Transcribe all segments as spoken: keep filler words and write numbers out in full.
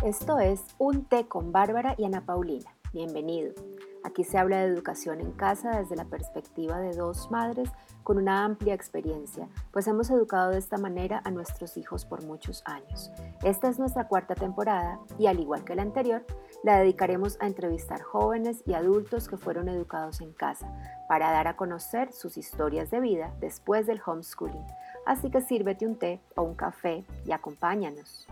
Esto es Un Té con Bárbara y Ana Paulina. Bienvenido. Aquí se habla de educación en casa desde la perspectiva de dos madres con una amplia experiencia, pues hemos educado de esta manera a nuestros hijos por muchos años. Esta es nuestra cuarta temporada y, al igual que la anterior, la dedicaremos a entrevistar jóvenes y adultos que fueron educados en casa para dar a conocer sus historias de vida después del homeschooling. Así que sírvete un té o un café y acompáñanos.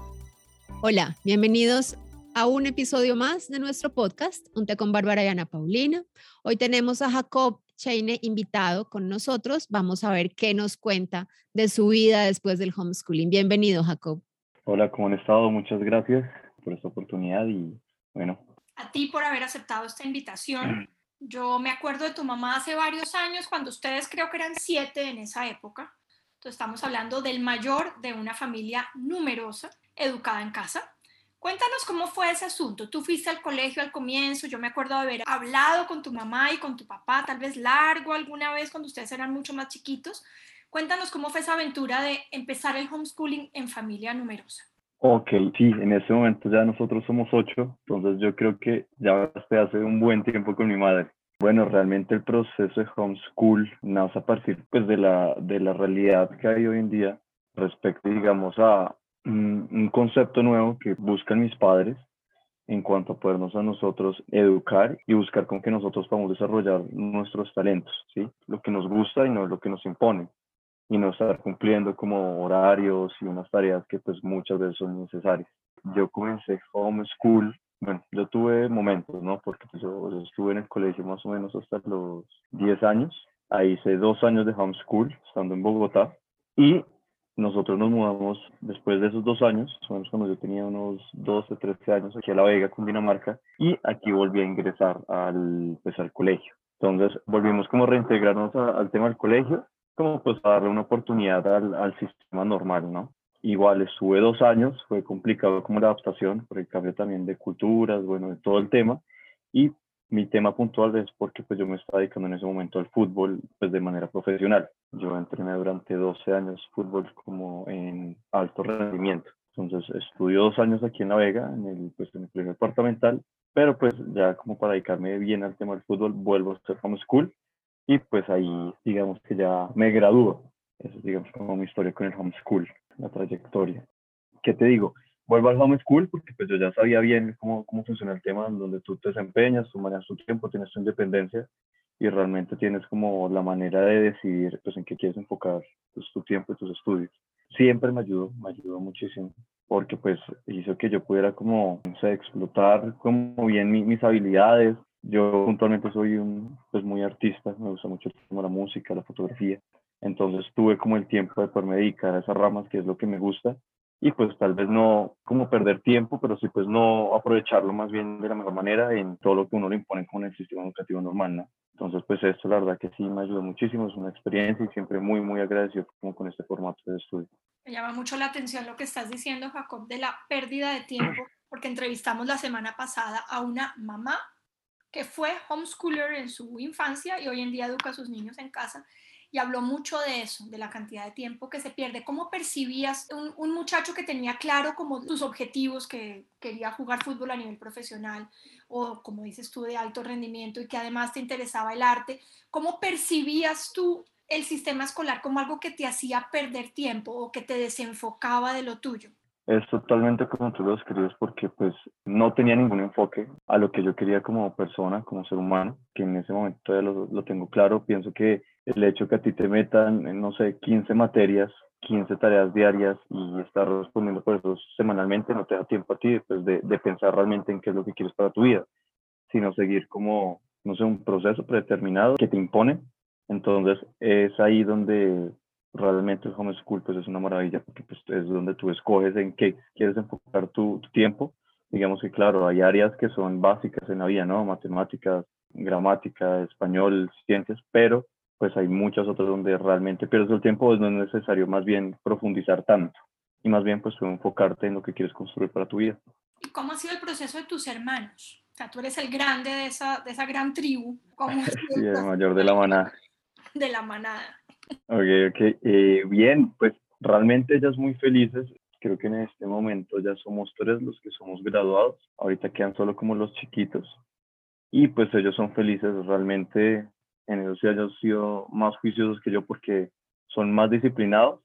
Hola, bienvenidos a un episodio más de nuestro podcast, Un Té con Bárbara y Ana Paulina. Hoy tenemos a Jacob Cheine invitado con nosotros. Vamos a ver qué nos cuenta de su vida después del homeschooling. Bienvenido, Jacob. Hola, ¿cómo han estado? Muchas gracias por esta oportunidad y bueno. A ti por haber aceptado esta invitación. Yo me acuerdo de tu mamá hace varios años, cuando ustedes creo que eran siete en esa época. Entonces estamos hablando del mayor de una familia numerosa, educada en casa. Cuéntanos cómo fue ese asunto. Tú fuiste al colegio al comienzo, yo me acuerdo de haber hablado con tu mamá y con tu papá, tal vez largo alguna vez cuando ustedes eran mucho más chiquitos. Cuéntanos cómo fue esa aventura de empezar el homeschooling en familia numerosa. Ok, sí, en este momento ya nosotros somos ocho, entonces yo creo que ya estoy hace un buen tiempo con mi madre. Bueno, realmente el proceso de homeschool nace a partir pues, de, la, de la realidad que hay hoy en día respecto, digamos, a un, un concepto nuevo que buscan mis padres en cuanto a podernos a nosotros educar y buscar con que nosotros podamos desarrollar nuestros talentos, ¿sí? Lo que nos gusta y no lo que nos imponen, y no estar cumpliendo como horarios y unas tareas que pues muchas veces son necesarias. Yo comencé homeschool, bueno, yo tuve momentos, ¿no? Porque pues, yo, yo estuve en el colegio más o menos hasta los diez años. Ahí hice dos años de homeschool, estando en Bogotá, y nosotros nos mudamos después de esos dos años, más o menos cuando yo tenía unos doce, trece años, aquí a La Vega, Cundinamarca, y aquí volví a ingresar al, pues, al colegio. Entonces volvimos como a reintegrarnos a, al tema del colegio, como pues a darle una oportunidad al, al sistema normal, ¿no? Igual estuve dos años, fue complicado como la adaptación, por el cambio también de culturas, bueno, de todo el tema, y mi tema puntual es porque pues yo me estaba dedicando en ese momento al fútbol pues de manera profesional. Yo entrené durante doce años fútbol como en alto rendimiento. Entonces estudio dos años aquí en La Vega, en el, pues, en el colegio departamental, pero pues ya como para dedicarme bien al tema del fútbol, vuelvo a hacer homeschool y pues ahí digamos que ya me gradúo. Eso es digamos como mi historia con el homeschool, la trayectoria. ¿Qué te digo? Vuelvo al homeschool porque pues yo ya sabía bien cómo, cómo funciona el tema, donde tú te desempeñas, tú manejas tu tiempo, tienes tu independencia y realmente tienes como la manera de decidir pues en qué quieres enfocar pues, tu tiempo y tus estudios. Siempre me ayudó, me ayudó muchísimo porque pues hizo que yo pudiera como, no sé, explotar como bien mi, mis habilidades. Yo puntualmente soy un, pues muy artista, me gusta mucho como la música, la fotografía. Entonces tuve como el tiempo de poderme dedicar a esas ramas, que es lo que me gusta, y pues tal vez no como perder tiempo, pero sí pues no aprovecharlo más bien de la mejor manera en todo lo que uno le impone como en el sistema educativo normal, ¿no? Entonces pues esto la verdad que sí me ayudó muchísimo, es una experiencia y siempre muy muy agradecido como con este formato de estudio. Me llama mucho la atención lo que estás diciendo, Jacob, de la pérdida de tiempo, porque entrevistamos la semana pasada a una mamá que fue homeschooler en su infancia y hoy en día educa a sus niños en casa, y habló mucho de eso, de la cantidad de tiempo que se pierde. ¿Cómo percibías un, un muchacho que tenía claro como sus objetivos, que quería jugar fútbol a nivel profesional o, como dices tú, de alto rendimiento, y que además te interesaba el arte? ¿Cómo percibías tú el sistema escolar como algo que te hacía perder tiempo o que te desenfocaba de lo tuyo? Es totalmente como tú lo escribes porque pues no tenía ningún enfoque a lo que yo quería como persona, como ser humano, que en ese momento todavía lo, lo tengo claro. Pienso que el hecho que a ti te metan, en, no sé, quince materias, quince tareas diarias y estar respondiendo por eso semanalmente no te da tiempo a ti pues, de, de pensar realmente en qué es lo que quieres para tu vida, sino seguir como, no sé, un proceso predeterminado que te impone. Entonces es ahí donde realmente el homeschool pues es una maravilla porque pues, es donde tú escoges en qué quieres enfocar tu, tu tiempo. Digamos que claro, hay áreas que son básicas en la vida, ¿no? Matemáticas, gramática, español, ciencias, pero pues hay muchas otras donde realmente pierdes el tiempo, pues no es necesario más bien profundizar tanto y más bien pues tú enfocarte en lo que quieres construir para tu vida. ¿Y cómo ha sido el proceso de tus hermanos? O sea, tú eres el grande de esa, de esa gran tribu. ¿Cómo ha sido Sí, el el proceso mayor de la manada. de la manada? Ok, ok. Eh, bien, pues realmente ellas muy felices. Creo que en este momento ya somos tres los que somos graduados. Ahorita quedan solo como los chiquitos. Y pues ellos son felices. Realmente en eso sí han sido más juiciosos que yo porque son más disciplinados.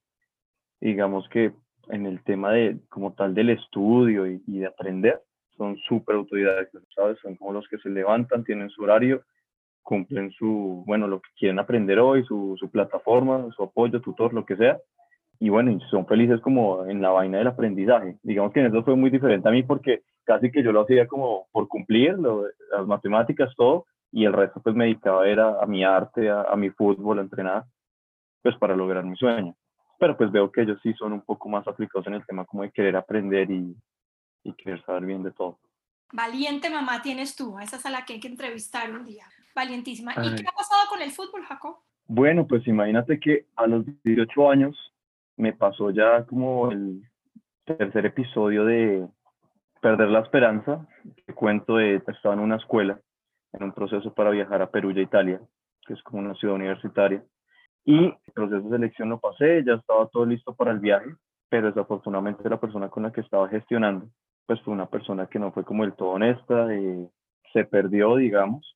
Digamos que en el tema de como tal del estudio y, y de aprender, son súper autodidactos, ¿sabes? Son como los que se levantan, tienen su horario, cumplen su, bueno, lo que quieren aprender hoy, su, su plataforma, su apoyo, tutor, lo que sea. Y bueno, y son felices como en la vaina del aprendizaje. Digamos que en eso fue muy diferente a mí porque casi que yo lo hacía como por cumplir, lo, las matemáticas, todo, y el resto pues me dedicaba era a mi arte, a, a mi fútbol, a entrenar, pues para lograr mi sueño. Pero pues veo que ellos sí son un poco más aplicados en el tema como de querer aprender y, y querer saber bien de todo. Valiente mamá tienes tú, esa es a la que hay que entrevistar un día. Valientísima. ¿Y qué Ay. ha pasado con el fútbol, Jacob? Bueno, pues imagínate que a los dieciocho años me pasó ya como el tercer episodio de perder la esperanza. Te cuento de, estaba en una escuela, en un proceso para viajar a Perugia, Italia, que es como una ciudad universitaria. Y el proceso de selección lo pasé, ya estaba todo listo para el viaje, pero desafortunadamente la persona con la que estaba gestionando, pues fue una persona que no fue como del todo honesta, eh, se perdió, digamos,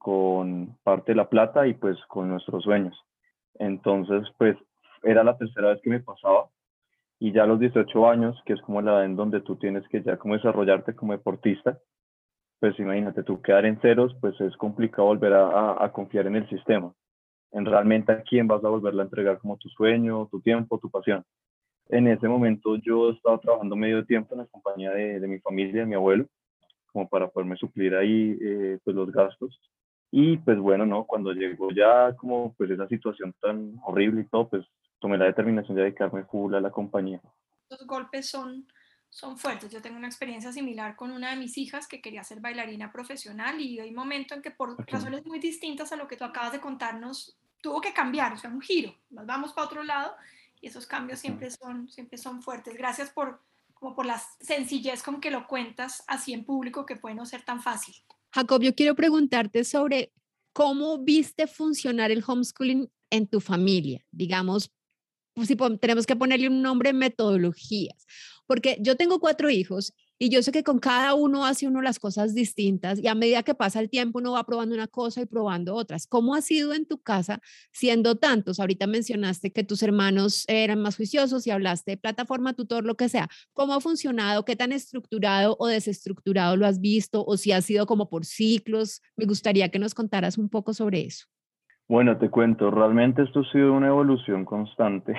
con parte de la plata y pues con nuestros sueños. Entonces, pues era la tercera vez que me pasaba y ya a los dieciocho años, que es como la edad en donde tú tienes que ya como desarrollarte como deportista, pues imagínate tú quedar en ceros, pues es complicado volver a, a, a confiar en el sistema, en realmente a quién vas a volverle a entregar como tu sueño, tu tiempo, tu pasión. En ese momento yo estaba trabajando medio tiempo en la compañía de, de mi familia, de mi abuelo, como para poderme suplir ahí eh, pues los gastos. Y pues bueno, ¿no? Cuando llegó ya como pues esa situación tan horrible y todo, pues tomé la determinación de dedicarme full a la compañía. Los golpes son, son fuertes. Yo tengo una experiencia similar con una de mis hijas que quería ser bailarina profesional y hay un momento en que por Okay. razones muy distintas a lo que tú acabas de contarnos, tuvo que cambiar, o sea, un giro. Nos vamos para otro lado y esos cambios siempre son, siempre son fuertes. Gracias por, como por la sencillez con que lo cuentas así en público, que puede no ser tan fácil. Jacob, yo quiero preguntarte sobre cómo viste funcionar el homeschooling en tu familia, digamos, pues si tenemos que ponerle un nombre, metodologías, porque yo tengo cuatro hijos y yo sé que con cada uno hace uno las cosas distintas y a medida que pasa el tiempo uno va probando una cosa y probando otras. ¿Cómo ha sido en tu casa siendo tantos? Ahorita mencionaste que tus hermanos eran más juiciosos y hablaste de plataforma, tutor, lo que sea. ¿Cómo ha funcionado? ¿Qué tan estructurado o desestructurado lo has visto? ¿O si ha sido como por ciclos? Me gustaría que nos contaras un poco sobre eso. Bueno, te cuento, realmente esto ha sido una evolución constante.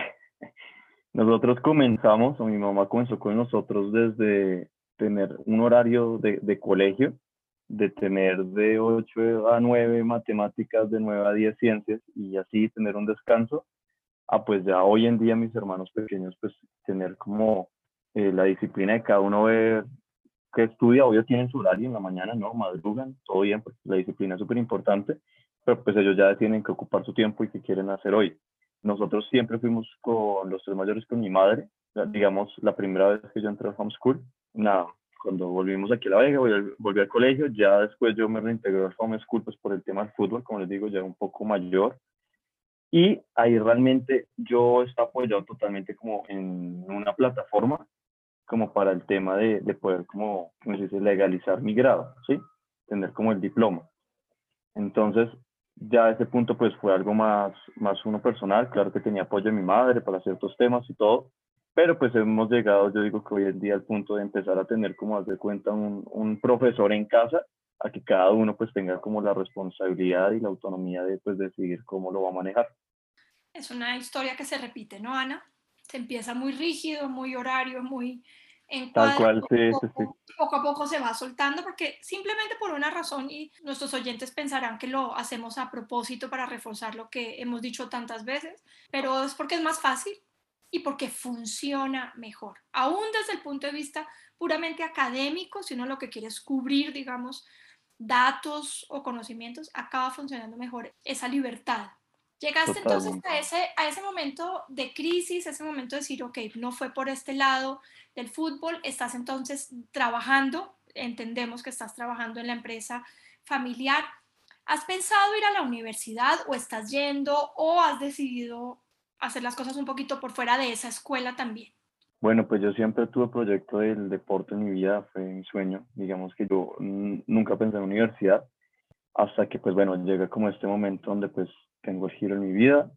Nosotros comenzamos, o mi mamá comenzó con nosotros desde tener un horario de, de colegio, de tener de ocho a nueve matemáticas, de nueve a diez ciencias y así tener un descanso, a pues ya hoy en día mis hermanos pequeños pues tener como eh, la disciplina de cada uno ver que estudia, obvio tienen su horario en la mañana, ¿no? Madrugan, todo bien, porque la disciplina es súper importante, pero pues ellos ya tienen que ocupar su tiempo y qué quieren hacer hoy. Nosotros siempre fuimos con los tres mayores con mi madre, digamos, la primera vez que yo entré al homeschool, nada, cuando volvimos aquí a La Vega, volví, volví al colegio, ya después yo me reintegré al homeschool pues por el tema del fútbol, como les digo, ya un poco mayor, y ahí realmente yo estaba apoyado totalmente como en una plataforma como para el tema de, de poder como, como se dice, legalizar mi grado, ¿sí? Tener como el diploma. Entonces, ya a ese punto pues fue algo más, más uno personal, claro que tenía apoyo de mi madre para ciertos temas y todo, pero pues hemos llegado, yo digo que hoy en día al punto de empezar a tener como hacer cuenta un, un profesor en casa, a que cada uno pues tenga como la responsabilidad y la autonomía de pues decidir cómo lo va a manejar. Es una historia que se repite, ¿no, Ana? Se empieza muy rígido, muy horario, muy Tal encuadrado, cual, sí, sí, sí. poco, poco a poco se va soltando porque simplemente por una razón, y nuestros oyentes pensarán que lo hacemos a propósito para reforzar lo que hemos dicho tantas veces, pero es porque es más fácil y porque funciona mejor. Aún desde el punto de vista puramente académico, si uno lo que quiere es cubrir, digamos, datos o conocimientos, acaba funcionando mejor esa libertad. Llegaste entonces Totalmente. a ese, a ese momento de crisis, ese momento de decir, ok, no fue por este lado del fútbol, estás entonces trabajando, entendemos que estás trabajando en la empresa familiar. ¿Has pensado ir a la universidad o estás yendo o has decidido hacer las cosas un poquito por fuera de esa escuela también? Bueno, pues yo siempre tuve el proyecto del deporte en mi vida, fue mi sueño. Digamos que yo mm, nunca pensé en universidad, hasta que pues bueno, llega como este momento donde pues tengo el giro en mi vida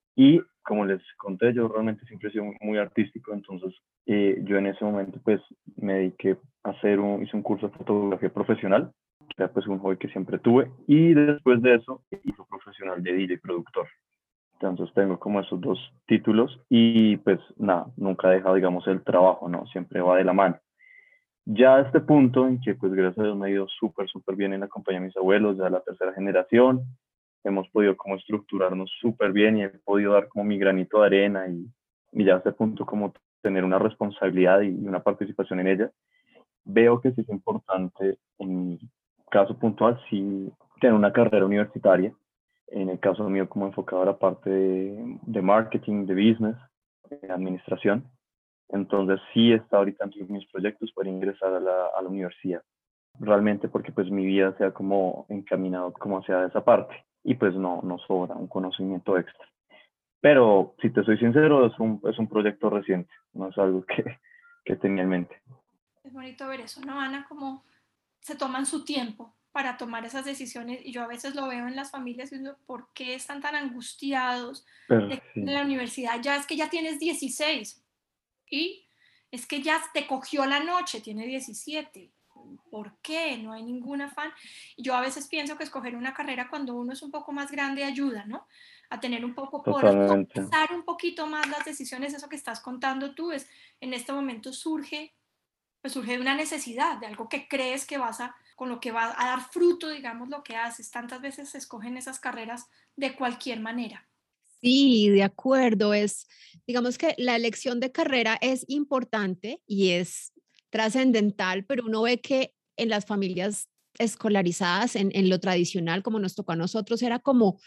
y como les conté, yo realmente siempre he sido muy, muy artístico, entonces eh, yo en ese momento pues me dediqué a hacer un, hice un curso de fotografía profesional, que era pues un hobby que siempre tuve, y después de eso hice profesional de D J productor. Entonces tengo como esos dos títulos y pues nada, nunca he dejado digamos el trabajo, ¿no? Siempre va de la mano. Ya a este punto en que pues gracias a Dios me ha ido súper, súper bien en la compañía de mis abuelos, ya la tercera generación, hemos podido como estructurarnos súper bien y he podido dar como mi granito de arena y, y ya a este punto como tener una responsabilidad y una participación en ella. Veo que sí es importante, en mi caso puntual, sí tener una carrera universitaria, en el caso mío como enfocado a la parte de, de marketing, de business, de administración. Entonces sí está ahorita entre mis proyectos para ingresar a la, a la universidad, realmente porque pues mi vida se ha como encaminado como hacia esa parte y pues no, no sobra un conocimiento extra. Pero si te soy sincero, es un, es un proyecto reciente, no es algo que, que tenía en mente. Es bonito ver eso, ¿no, Ana? Como se toman su tiempo para tomar esas decisiones y yo a veces lo veo en las familias y digo, ¿por qué están tan angustiados Pero de sí, la universidad? Ya es que ya tienes dieciséis y es que ya te cogió la noche, tiene diecisiete. ¿Por qué? No hay ningún afán. Yo a veces pienso que escoger una carrera cuando uno es un poco más grande ayuda, ¿no? A tener un poco, poder totalmente. sopesar un poquito más las decisiones, eso que estás contando tú es, en este momento surge pues surge de una necesidad, de algo que crees que vas a, con lo que va a dar fruto, digamos, lo que haces. Tantas veces se escogen esas carreras de cualquier manera. Sí, de acuerdo. Es, digamos que la elección de carrera es importante y es trascendental, pero uno ve que en las familias escolarizadas, en, en lo tradicional, como nos tocó a nosotros, era como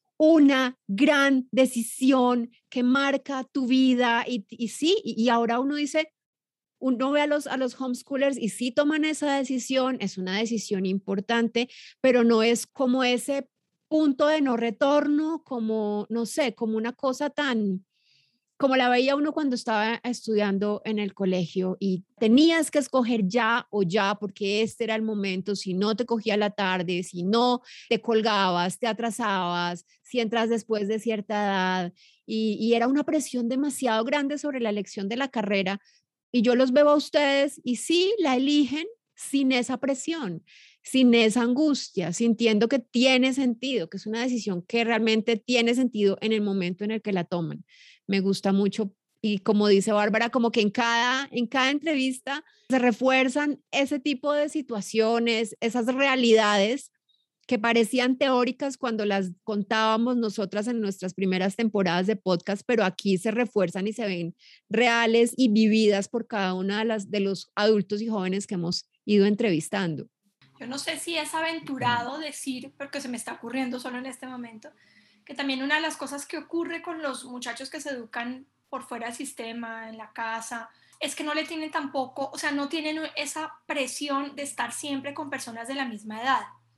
una gran decisión que marca tu vida y, y sí, y, y ahora uno dice, uno ve a los, a los homeschoolers y sí toman esa decisión, es una decisión importante, pero no es como ese punto de no retorno, como, no sé, como una cosa tan, como la veía uno cuando estaba estudiando en el colegio y tenías que escoger ya o ya porque este era el momento, si no te cogía la tarde, si no te colgabas, te atrasabas, si entras después de cierta edad y, y era una presión demasiado grande sobre la elección de la carrera y yo los veo a ustedes y sí, la eligen sin esa presión, sin esa angustia, sintiendo que tiene sentido, que es una decisión que realmente tiene sentido en el momento en el que la toman. Me gusta mucho y como dice Bárbara, como que en cada, en cada entrevista se refuerzan ese tipo de situaciones, esas realidades que parecían teóricas cuando las contábamos nosotras en nuestras primeras temporadas de podcast, pero aquí se refuerzan y se ven reales y vividas por cada una de, las, de los adultos y jóvenes que hemos ido entrevistando. Yo no sé si es aventurado decir, porque se me está ocurriendo solo en este momento, que también una de las cosas que ocurre con los muchachos que se educan por fuera del sistema, en la casa, es que no le tienen tampoco, o sea, no tienen esa presión de estar siempre con personas de la misma edad.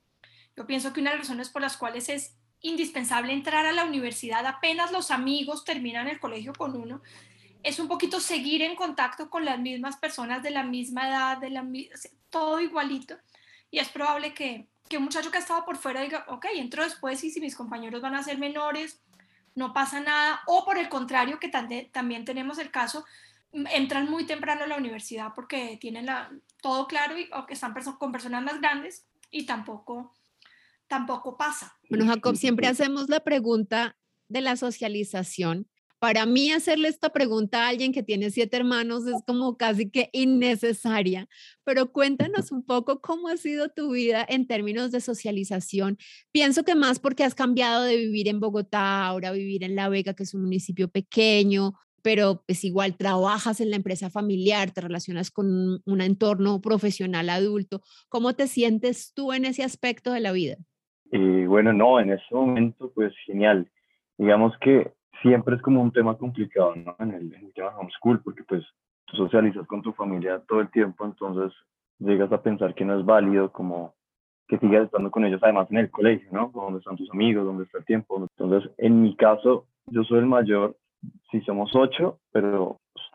Yo pienso que una de las razones por las cuales es indispensable entrar a la universidad apenas los amigos terminan el colegio con uno, es un poquito seguir en contacto con las mismas personas de la misma edad, de la, todo igualito. Y es probable que, que un muchacho que ha estado por fuera diga, ok, entro después y si mis compañeros van a ser menores, no pasa nada. O por el contrario, que también tenemos el caso, entran muy temprano a la universidad porque tienen la, todo claro y, o que están perso- con personas más grandes y tampoco tampoco pasa. Bueno, Jacob, Sí, siempre hacemos la pregunta de la socialización. Para mí hacerle esta pregunta a alguien que tiene siete hermanos es como casi que innecesaria, pero cuéntanos un poco cómo ha sido tu vida en términos de socialización. Pienso que más porque has cambiado de vivir en Bogotá, ahora vivir en La Vega, que es un municipio pequeño, pero pues igual trabajas en la empresa familiar, te relacionas con un, un entorno profesional adulto. ¿Cómo te sientes tú en ese aspecto de la vida? y bueno, no, en ese momento, pues genial. Digamos que siempre es como un tema complicado, ¿no? En el, en el tema homeschool, porque pues tú socializas con tu familia todo el tiempo, entonces llegas a pensar que no es válido como que sigas estando con ellos además en el colegio, ¿no? Donde están tus amigos, donde está el tiempo. Entonces, en mi caso, yo soy el mayor, sí somos ocho, pero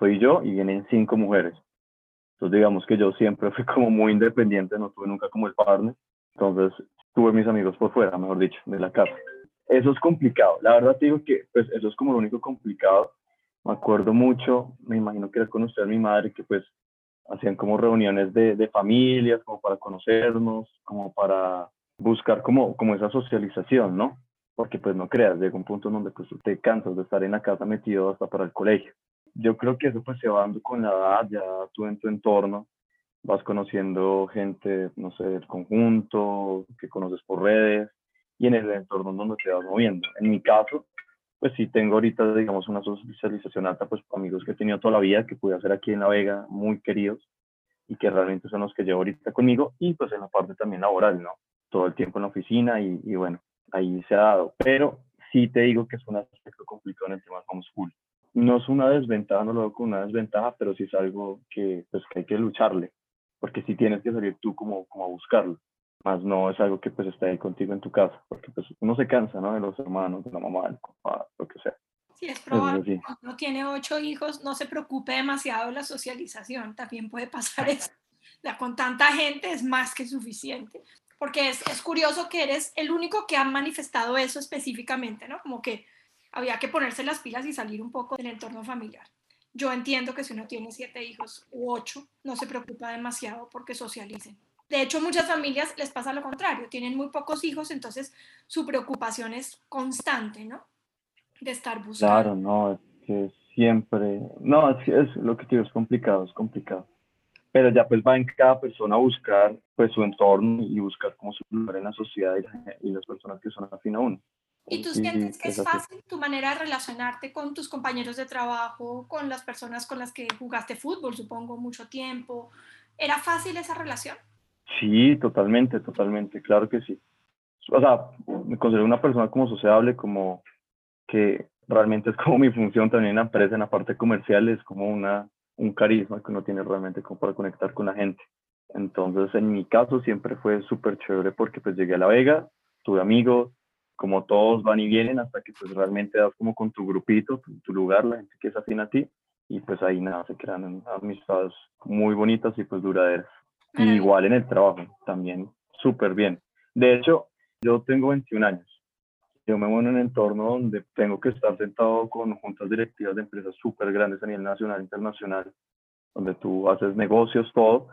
soy yo y vienen cinco mujeres. Entonces digamos que yo siempre fui como muy independiente, no tuve nunca como el partner. Entonces tuve mis amigos por fuera, mejor dicho, de la casa. Eso es complicado. La verdad te digo que pues eso es como lo único complicado. Me acuerdo mucho, me imagino que era conocer a mi madre, que pues hacían como reuniones de, de familias, como para conocernos, como para buscar como, como esa socialización, ¿no? Porque pues no creas, llega un punto en donde pues te cansas de estar en la casa metido hasta para el colegio. Yo creo que eso pues se va dando con la edad, ya tú en tu entorno vas conociendo gente, no sé, del conjunto, que conoces por redes y en el entorno donde te vas moviendo. En mi caso, pues sí tengo ahorita, digamos, una socialización alta, pues amigos que he tenido toda la vida, que pude hacer aquí en La Vega, muy queridos, y que realmente son los que llevo ahorita conmigo, y pues en la parte también laboral, ¿no? Todo el tiempo en la oficina y, y bueno, ahí se ha dado. Pero sí te digo que es un aspecto complicado en el tema de homeschool. No es una desventaja, no lo veo como una desventaja, pero sí es algo que, pues, que hay que lucharle, porque sí tienes que salir tú como, como a buscarlo. Más no es algo que pues está ahí contigo en tu casa, porque pues uno se cansa, ¿no? De los hermanos, de la mamá, del papá, lo que sea. Sí, es Eso es probable que así. cuando uno tiene ocho hijos no se preocupe demasiado de la socialización, también puede pasar eso. Ya con tanta gente es más que suficiente, porque es, es curioso que eres el único que ha manifestado eso específicamente, ¿no? Como que había que ponerse las pilas y salir un poco del entorno familiar. Yo entiendo que si uno tiene siete hijos u ocho, no se preocupa demasiado porque socialicen. De hecho, muchas familias les pasa lo contrario, tienen muy pocos hijos, entonces su preocupación es constante, ¿no? De estar buscando. Claro, no, es que siempre, no, es, que es lo que te digo, es complicado, es complicado. Pero ya pues va en cada persona a buscar pues su entorno y buscar cómo su lugar en la sociedad y, la- y las personas que son afín a uno. ¿Y Eso tú sí, sientes que es es así. fácil tu manera de relacionarte con tus compañeros de trabajo, con las personas con las que jugaste fútbol, supongo, mucho tiempo? ¿Era fácil esa relación? Sí, totalmente, totalmente, claro que sí. O sea, me considero una persona como sociable, como que realmente es como mi función también en la empresa, en la parte comercial, es como una, un carisma que uno tiene realmente como para conectar con la gente. Entonces, en mi caso siempre fue súper chévere porque pues llegué a La Vega, tuve amigos, como todos van y vienen hasta que pues realmente das como con tu grupito, tu, tu lugar, la gente que es afín a ti, y pues ahí nada, se crean amistades muy bonitas y pues duraderas. Y Maravilloso. igual en el trabajo, también súper bien. De hecho, yo tengo veintiún años. Yo me muevo en un entorno donde tengo que estar sentado con juntas directivas de empresas súper grandes a nivel nacional e internacional, donde tú haces negocios, todo.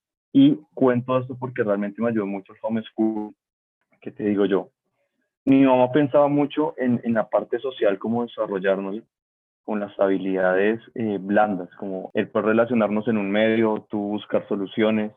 Y cuento esto porque realmente me ayudó mucho el homeschool, que te digo yo. Mi mamá pensaba mucho en, en la parte social, cómo desarrollarnos con las habilidades eh, blandas, como el poder relacionarnos en un medio, tú buscar soluciones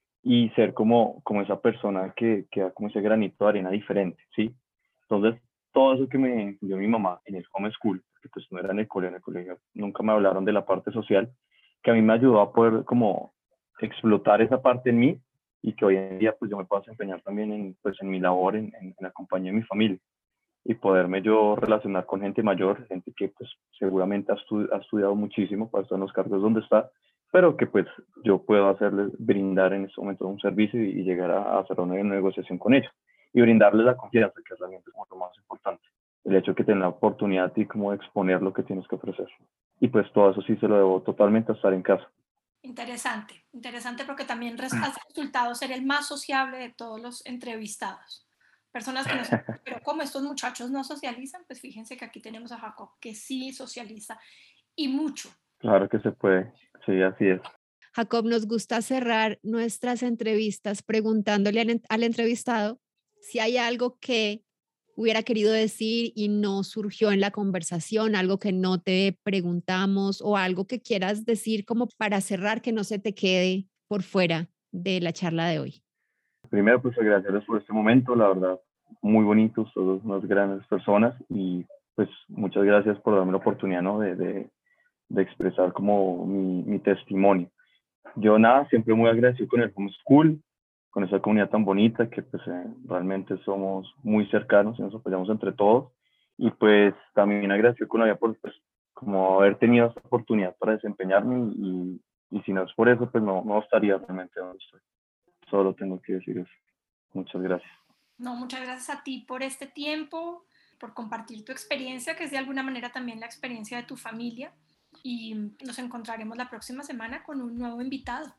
y ser como, como esa persona que, que da como ese granito de arena diferente, ¿sí? Entonces, todo eso que me dio mi mamá en el homeschool, que pues no era en el colegio, en el colegio nunca me hablaron de la parte social, que a mí me ayudó a poder como explotar esa parte en mí y que hoy en día pues yo me puedo desempeñar también en, pues, en mi labor, en, en, en la compañía de mi familia y poderme yo relacionar con gente mayor, gente que pues seguramente ha, estu ha estudiado muchísimo para estar en los cargos donde está, pero que pues yo puedo hacerles, brindar en este momento un servicio y, y llegar a, a hacer una negociación con ellos y brindarles la confianza, que realmente es como lo más importante. El hecho de que tengan la oportunidad a ti como de exponer lo que tienes que ofrecer. Y pues todo eso sí se lo debo totalmente a estar en casa. Interesante, interesante porque también res- has resultado ser el más sociable de todos los entrevistados. Personas que no se... Pero como estos muchachos no socializan, pues fíjense que aquí tenemos a Jacob, que sí socializa y mucho. Claro que se puede, sí, así es. Jacob, nos gusta cerrar nuestras entrevistas preguntándole al, al entrevistado si hay algo que hubiera querido decir y no surgió en la conversación, algo que no te preguntamos o algo que quieras decir como para cerrar, que no se te quede por fuera de la charla de hoy. Primero, pues agradecerles por este momento, la verdad, muy bonitos, todos unas grandes personas y pues muchas gracias por darme la oportunidad, ¿no? de, de, de expresar como mi, mi testimonio. Yo nada, siempre muy agradecido con el homeschool, con esa comunidad tan bonita que pues eh, realmente somos muy cercanos y nos apoyamos entre todos y pues también agradecido con la vida por pues, como haber tenido esta oportunidad para desempeñarme y, y si no es por eso pues no, no estaría realmente donde estoy. Solo tengo que decir eso. Muchas gracias. No, muchas gracias a ti por este tiempo, por compartir tu experiencia, que es de alguna manera también la experiencia de tu familia. y nos encontraremos la próxima semana con un nuevo invitado.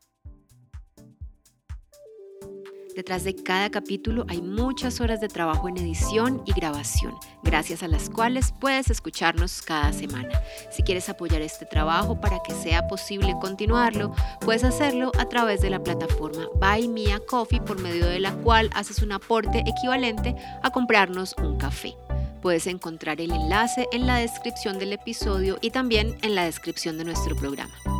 Detrás de cada capítulo hay muchas horas de trabajo en edición y grabación, gracias a las cuales puedes escucharnos cada semana. Si quieres apoyar este trabajo para que sea posible continuarlo, puedes hacerlo a través de la plataforma Buy Me a Coffee, por medio de la cual haces un aporte equivalente a comprarnos un café. Puedes encontrar el enlace en la descripción del episodio y también en la descripción de nuestro programa.